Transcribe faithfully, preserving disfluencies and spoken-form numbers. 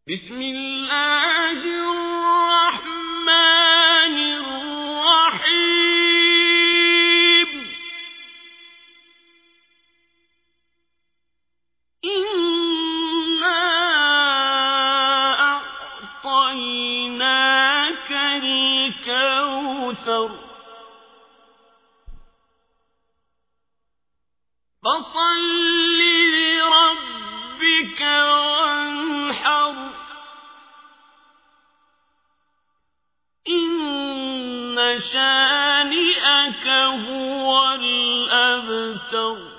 بسم الله الرحمن الرحيم إنا أعطيناك الكوثر فصل لربك وانحر إن شانئك هو الأبتر.